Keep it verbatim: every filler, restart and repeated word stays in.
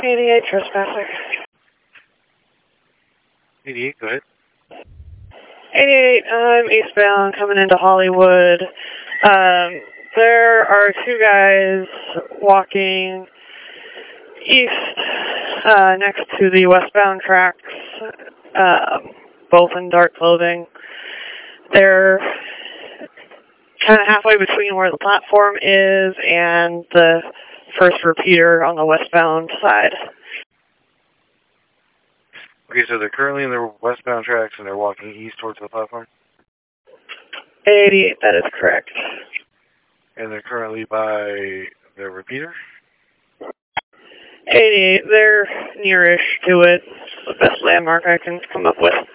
eighty-eight, trespasser. eighty-eight, go ahead. eighty-eight, I'm eastbound coming into Hollywood. Um, there are two guys walking east uh, next to the westbound tracks, um, both in dark clothing. They're kind of halfway between where the platform is and the first repeater on the westbound side. Okay, so they're currently in the westbound tracks and they're walking east towards the platform? eighty-eight, that is correct. And they're currently by the repeater? eighty-eight, they're nearish to it. It's the best landmark I can come up with.